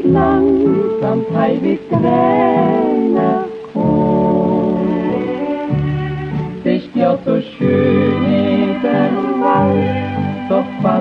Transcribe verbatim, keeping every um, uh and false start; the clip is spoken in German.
und langsam ewig grüner Kohl. Ist ja so schön in dem Wald, doch